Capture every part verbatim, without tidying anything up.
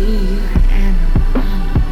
you're an animal.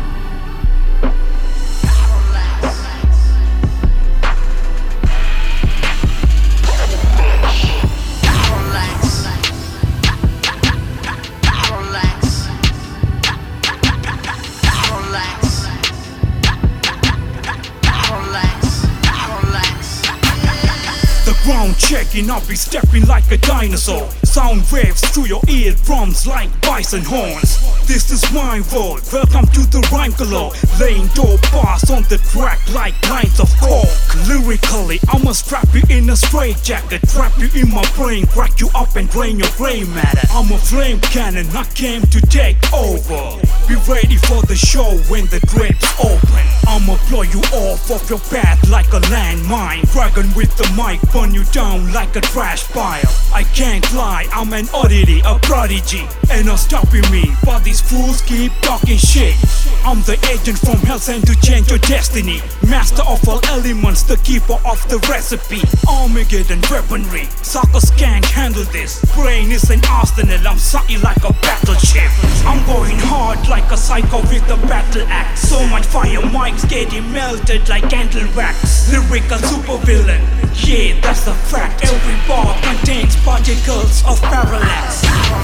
Ground checking, I'll be stepping like a dinosaur. Sound waves through your eardrums like bison horns. This is my world, welcome to the rhyme galore. Laying dope bars on the track like lines of coke. Lyrically, I'ma strap you in a straight jacket, trap you in my brain, crack you up and drain your gray matter. I'm a flame cannon, I came to take over. Be ready for the show when the drapes open. I'ma blow you off of your path like a landmine. Dragon with the mic, burn you down like a trash pile. I can't lie, I'm an oddity, a prodigy. Ain't no stopping me, but these fools keep talking shit. I'm the agent from hell sent to change your destiny. Master of all elements, the keeper of the recipe. Armageddon weaponry, suckers can't handle this. Brain is an arsenal, I'm something like a battleship. I'm going hard like a psycho with a battle axe. So much fire, mics getting melted like candle wax. Lyrical supervillain, yeah, that's a fact. Every bar contains particles of parallax.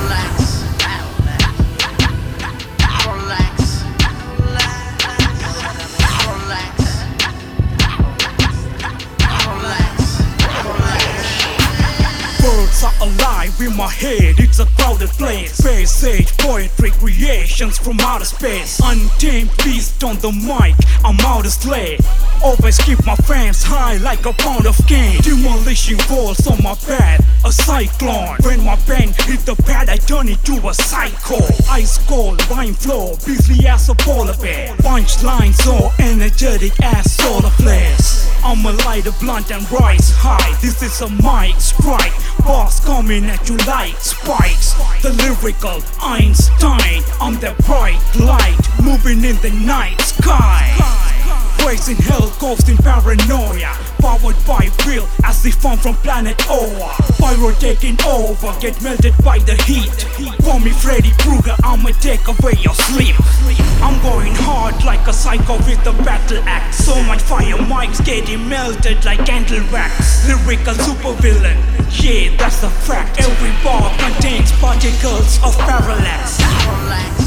Words are alive in my head, it's a crowded place. Space age poetry creations from outer space. Untamed beast on the mic, I'm out of slay. Always keep my fans high like a pound of cane. Demolishing walls on my path, a cyclone. When my pen hit the pad, I turn it to a psycho. Ice cold, rhyme flow, beastly as a polar bear. Punchline so energetic as solar flares. I'ma light a blunt and rise high. This is a mic strike. Bars coming at you like spikes. The lyrical Einstein. I'm the bright light moving in the night sky. Raising hell, ghost in paranoia. Powered by real as if I'm from planet Oa. Pyro taking over, get melted by the heat. Call me Freddy Krueger, I'ma take away your sleep. I'm going hard like a psycho with a battle axe. So much fire, mics getting melted like candle wax. Lyrical supervillain, yeah, that's a fact. Every bar contains particles of parallax.